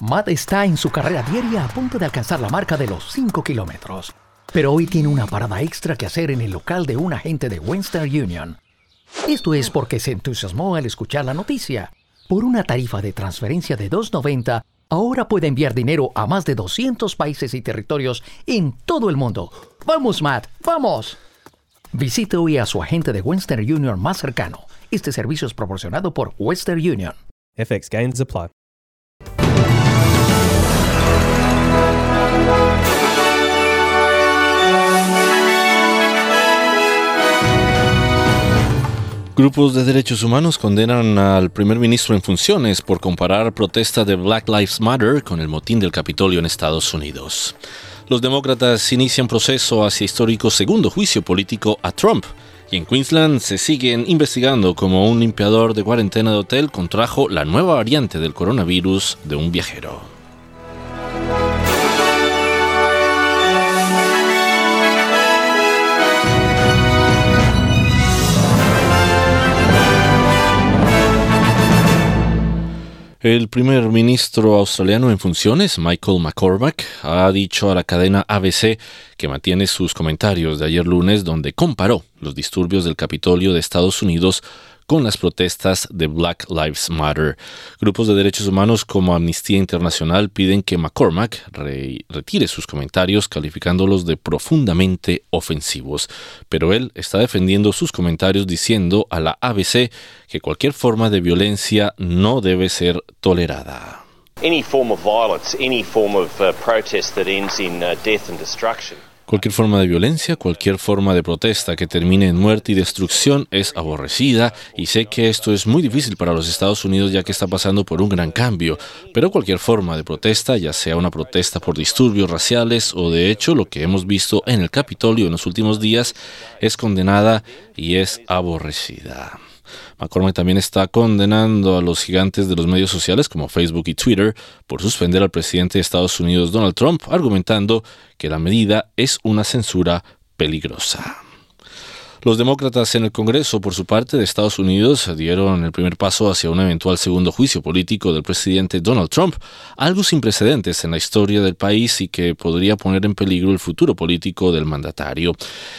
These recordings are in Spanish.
Matt está en su carrera diaria a punto de alcanzar la marca de los 5 kilómetros. Pero hoy tiene una parada extra que hacer en el local de un agente de Western Union. Esto es porque se entusiasmó al escuchar la noticia. Por una tarifa de transferencia de $2.90, ahora puede enviar dinero a más de 200 países y territorios en todo el mundo. ¡Vamos, Matt! ¡Vamos! Visite hoy a su agente de Western Union más cercano. Este servicio es proporcionado por Western Union. FX gains apply. Grupos de derechos humanos condenan al primer ministro en funciones por comparar protesta de Black Lives Matter con el motín del Capitolio en Estados Unidos. Los demócratas inician proceso hacia histórico segundo juicio político a Trump. Y en Queensland se siguen investigando como un limpiador de cuarentena de hotel contrajo la nueva variante del coronavirus de un viajero. El primer ministro australiano en funciones, Michael McCormack, ha dicho a la cadena ABC que mantiene sus comentarios de ayer lunes donde comparó los disturbios del Capitolio de Estados Unidos con las protestas de Black Lives Matter. Grupos de derechos humanos como Amnistía Internacional piden que McCormack retire sus comentarios calificándolos de profundamente ofensivos. Pero él está defendiendo sus comentarios diciendo a la ABC que cualquier forma de violencia no debe ser tolerada. Any form of violence, any form of protest that ends in death and destruction. Cualquier forma de violencia, cualquier forma de protesta que termine en muerte y destrucción es aborrecida y sé que esto es muy difícil para los Estados Unidos ya que está pasando por un gran cambio, pero cualquier forma de protesta, ya sea una protesta por disturbios raciales o de hecho lo que hemos visto en el Capitolio en los últimos días, es condenada y es aborrecida. McCormack también está condenando a los gigantes de los medios sociales como Facebook y Twitter por suspender al presidente de Estados Unidos Donald Trump, argumentando que la medida es una censura peligrosa. Los demócratas en el Congreso, por su parte, de Estados Unidos, dieron el primer paso hacia un eventual segundo juicio político del presidente Donald Trump, algo sin precedentes en la historia del país y que podría poner en peligro el futuro político del mandatario.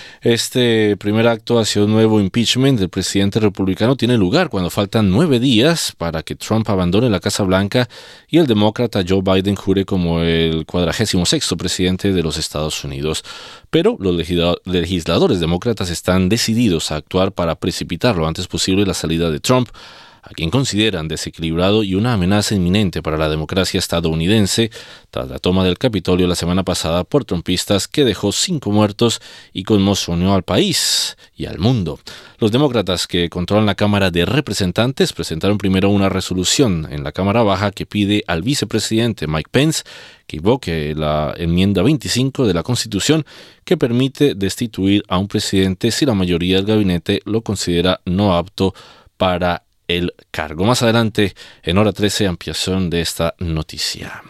Este primer acto hacia un nuevo impeachment del presidente republicano tiene lugar cuando faltan 9 días para que Trump abandone la Casa Blanca y el demócrata Joe Biden jure como el 46º presidente de los Estados Unidos. Pero los legisladores demócratas están decididos a actuar para precipitar lo antes posible la salida de Trump, a quien consideran desequilibrado y una amenaza inminente para la democracia estadounidense tras la toma del Capitolio la semana pasada por trumpistas que dejó 5 muertos y conmocionó al país y al mundo. Los demócratas que controlan la Cámara de Representantes presentaron primero una resolución en la Cámara Baja que pide al vicepresidente Mike Pence que invoque la enmienda 25 de la Constitución que permite destituir a un presidente si la mayoría del gabinete lo considera no apto para el cargo. Más adelante, en hora 13, ampliación de esta noticia.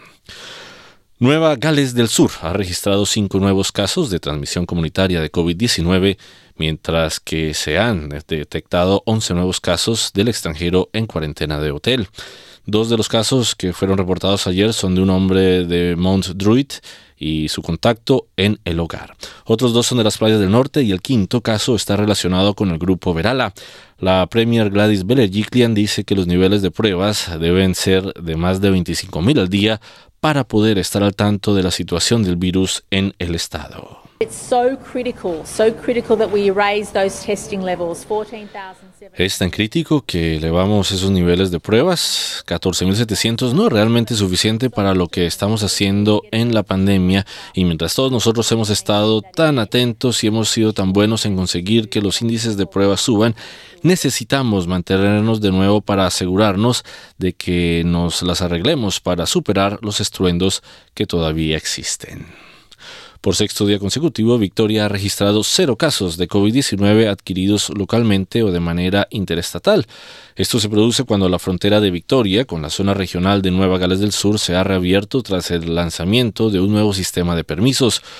Nueva Gales del Sur ha registrado 5 nuevos casos de transmisión comunitaria de COVID-19, mientras que se han detectado 11 nuevos casos del extranjero en cuarentena de hotel. 2 de los casos que fueron reportados ayer son de un hombre de Mount Druitt y su contacto en el hogar. Otros 2 son de las playas del norte y el 5º caso está relacionado con el grupo Verala. La Premier Gladys Berejiklian dice que los niveles de pruebas deben ser de más de 25,000 al día para poder estar al tanto de la situación del virus en el estado. Es tan crítico que elevamos esos niveles de pruebas. 14,700 no es realmente suficiente para lo que estamos haciendo en la pandemia y mientras todos nosotros hemos estado tan atentos y hemos sido tan buenos en conseguir que los índices de pruebas suban, necesitamos mantenernos de nuevo para asegurarnos de que nos las arreglemos para superar los estruendos que todavía existen. Por 6º día consecutivo, Victoria ha registrado 0 casos de COVID-19 adquiridos localmente o de manera interestatal. Esto se produce cuando la frontera de Victoria con la zona regional de Nueva Gales del Sur se ha reabierto tras el lanzamiento de un nuevo sistema de permisos.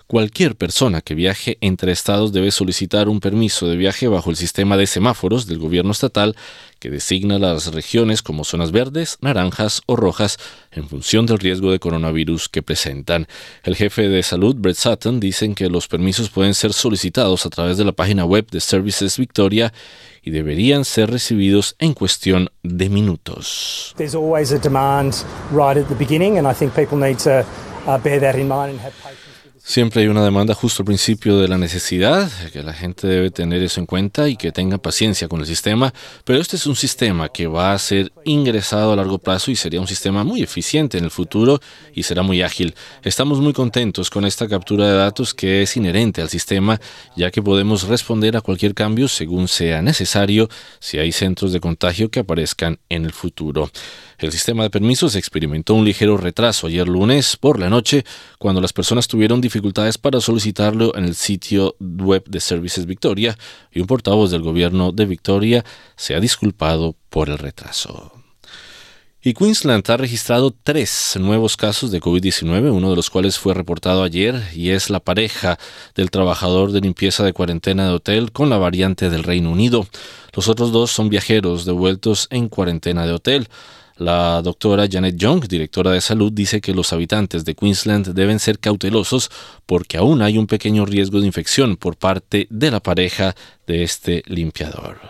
Cualquier persona que viaje entre estados debe solicitar un permiso de viaje bajo el sistema de semáforos del gobierno estatal que designa las regiones como zonas verdes, naranjas o rojas en función del riesgo de coronavirus que presentan. El jefe de salud, Brett Sutton, dice que los permisos pueden ser solicitados a través de la página web de Services Victoria y deberían ser recibidos en cuestión de minutos. There's always a demand right at the beginning, and I think people need to bear that in mind and have patience. Siempre hay una demanda justo al principio de la necesidad, que la gente debe tener eso en cuenta y que tenga paciencia con el sistema, pero este es un sistema que va a ser ingresado a largo plazo y sería un sistema muy eficiente en el futuro y será muy ágil. Estamos muy contentos con esta captura de datos que es inherente al sistema, ya que podemos responder a cualquier cambio según sea necesario si hay centros de contagio que aparezcan en el futuro. El sistema de permisos experimentó un ligero retraso ayer lunes por la noche cuando las personas tuvieron dificultades para solicitarlo en el sitio web de Services Victoria y un portavoz del gobierno de Victoria se ha disculpado por el retraso. Y Queensland ha registrado 3 nuevos casos de COVID-19, uno de los cuales fue reportado ayer y es la pareja del trabajador de limpieza de cuarentena de hotel con la variante del Reino Unido. Los otros 2 son viajeros devueltos en cuarentena de hotel. La doctora Janet Young, directora de salud, dice que los habitantes de Queensland deben ser cautelosos porque aún hay un pequeño riesgo de infección por parte de la pareja de este limpiador.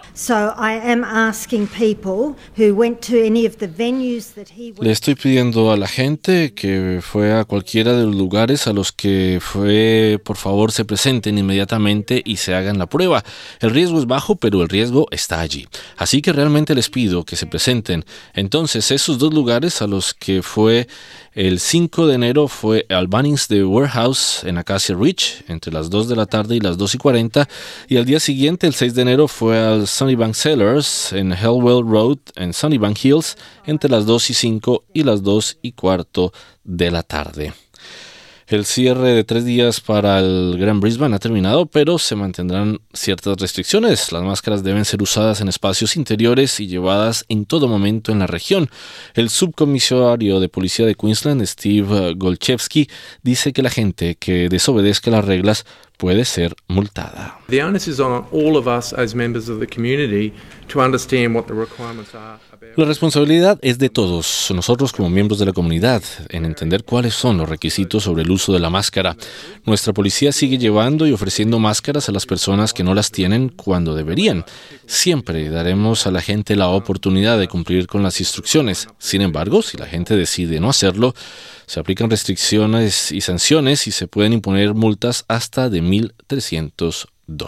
Le estoy pidiendo a la gente que fue a cualquiera de los lugares a los que fue, por favor, se presenten inmediatamente y se hagan la prueba. El riesgo es bajo, pero el riesgo está allí. Así que realmente les pido que se presenten. Entonces, esos 2 lugares a los que fue el 5 de enero fue al Bunnings de Warehouse en Acacia Ridge entre las 2 de la tarde y las 2:40 y al día siguiente, el 6 de enero, fue al Sunnybank Cellars en Hellwell Road en Sunnybank Hills entre las 2:05 y las 2:15 de la tarde. El cierre de 3 días para el Gran Brisbane ha terminado, pero se mantendrán ciertas restricciones. Las máscaras deben ser usadas en espacios interiores y llevadas en todo momento en la región. El subcomisario de policía de Queensland, Steve Golchevsky, dice que la gente que desobedezca las reglas puede ser multada. The onus is on all of us as members of the community to understand what the requirements are. La responsabilidad es de todos, nosotros como miembros de la comunidad, en entender cuáles son los requisitos sobre el uso de la máscara. Nuestra policía sigue llevando y ofreciendo máscaras a las personas que no las tienen cuando deberían. Siempre daremos a la gente la oportunidad de cumplir con las instrucciones. Sin embargo, si la gente decide no hacerlo, se aplican restricciones y sanciones y se pueden imponer multas hasta de $1,300.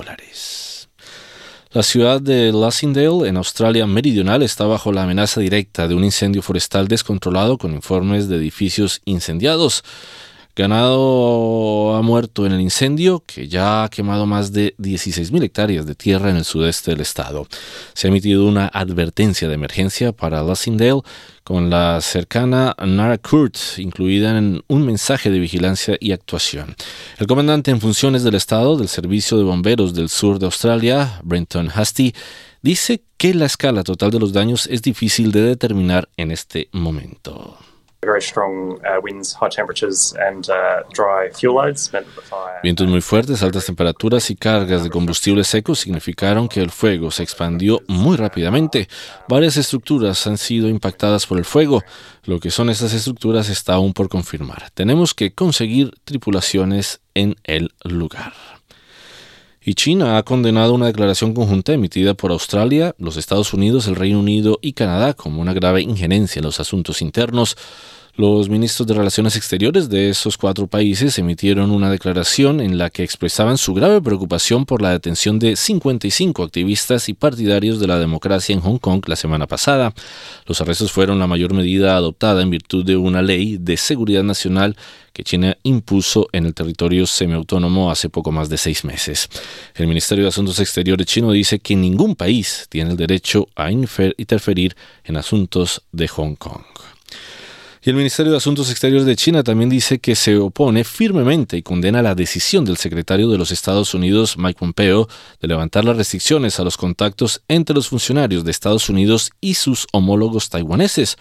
La ciudad de Lussindale, en Australia Meridional, está bajo la amenaza directa de un incendio forestal descontrolado con informes de edificios incendiados. Ganado ha muerto en el incendio, que ya ha quemado más de 16,000 hectáreas de tierra en el sudeste del estado. Se ha emitido una advertencia de emergencia para Lussindale con la cercana Naracoorte incluida en un mensaje de vigilancia y actuación. El comandante en funciones del estado del Servicio de Bomberos del Sur de Australia, Brenton Hastie, dice que la escala total de los daños es difícil de determinar en este momento. Very strong winds, high temperatures and dry fuel loads meant that the fire... Vientos muy fuertes, altas temperaturas y cargas de combustible seco significaron que el fuego se expandió muy rápidamente. Varias estructuras han sido impactadas por el fuego. Lo que son estas estructuras está aún por confirmar. Tenemos que conseguir tripulaciones en el lugar. Y China ha condenado una declaración conjunta emitida por Australia, los Estados Unidos, el Reino Unido y Canadá como una grave injerencia en los asuntos internos. Los ministros de Relaciones Exteriores de esos 4 países emitieron una declaración en la que expresaban su grave preocupación por la detención de 55 activistas y partidarios de la democracia en Hong Kong la semana pasada. Los arrestos fueron la mayor medida adoptada en virtud de una ley de seguridad nacional que China impuso en el territorio semiautónomo hace poco más de 6 meses. El Ministerio de Asuntos Exteriores chino dice que ningún país tiene el derecho a interferir en asuntos de Hong Kong. Y el Ministerio de Asuntos Exteriores de China también dice que se opone firmemente y condena la decisión del secretario de los Estados Unidos, Mike Pompeo, de levantar las restricciones a los contactos entre los funcionarios de Estados Unidos y sus homólogos taiwaneses.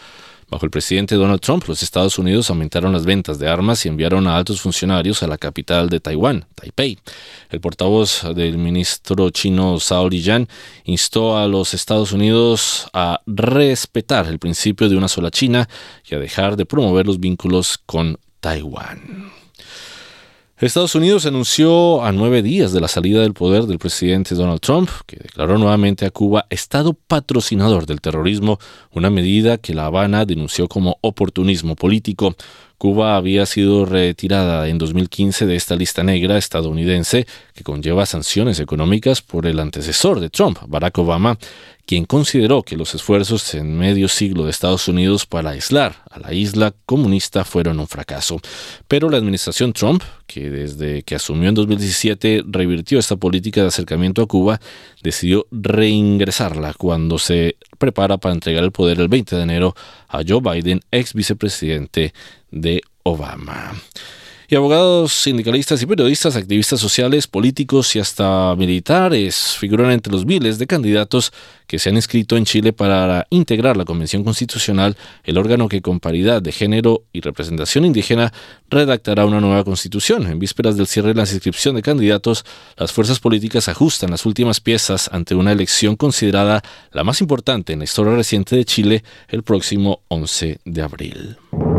Bajo el presidente Donald Trump, los Estados Unidos aumentaron las ventas de armas y enviaron a altos funcionarios a la capital de Taiwán, Taipei. El portavoz del ministro chino Zhao Lijian instó a los Estados Unidos a respetar el principio de una sola China y a dejar de promover los vínculos con Taiwán. Estados Unidos anunció a 9 días de la salida del poder del presidente Donald Trump, que declaró nuevamente a Cuba Estado patrocinador del terrorismo, una medida que La Habana denunció como oportunismo político. Cuba había sido retirada en 2015 de esta lista negra estadounidense que conlleva sanciones económicas por el antecesor de Trump, Barack Obama, quien consideró que los esfuerzos en medio siglo de Estados Unidos para aislar a la isla comunista fueron un fracaso. Pero la administración Trump, que desde que asumió en 2017 revirtió esta política de acercamiento a Cuba, decidió reingresarla cuando se prepara para entregar el poder el 20 de enero a Joe Biden, ex vicepresidente de Obama. Y abogados, sindicalistas y periodistas, activistas sociales, políticos y hasta militares figuran entre los miles de candidatos que se han inscrito en Chile para integrar la Convención Constitucional, el órgano que con paridad de género y representación indígena redactará una nueva constitución. En vísperas del cierre de la inscripción de candidatos, las fuerzas políticas ajustan las últimas piezas ante una elección considerada la más importante en la historia reciente de Chile el próximo 11 de abril.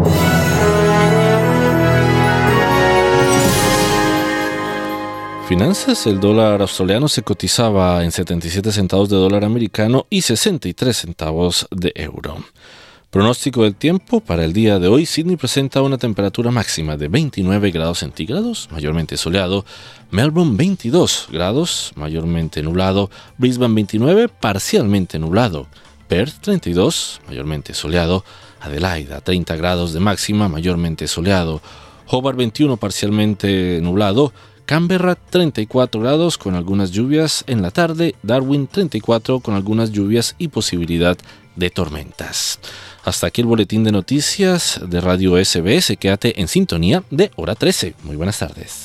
Finanzas, el dólar australiano se cotizaba en 77 centavos de dólar americano y 63 centavos de euro. Pronóstico del tiempo para el día de hoy. Sydney presenta una temperatura máxima de 29 grados centígrados, mayormente soleado. Melbourne 22 grados, mayormente nublado. Brisbane 29, parcialmente nublado. Perth 32, mayormente soleado. Adelaida 30 grados de máxima, mayormente soleado. Hobart 21, parcialmente nublado. Canberra 34 grados con algunas lluvias en la tarde, Darwin 34 con algunas lluvias y posibilidad de tormentas. Hasta aquí el boletín de noticias de Radio SBS. Quédate en sintonía de Hora 13. Muy buenas tardes.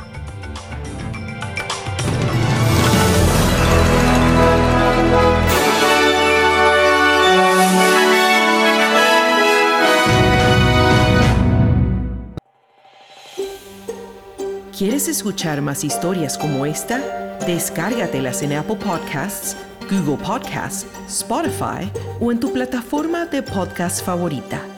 ¿Quieres escuchar más historias como esta? Descárgatelas en Apple Podcasts, Google Podcasts, Spotify o en tu plataforma de podcast favorita.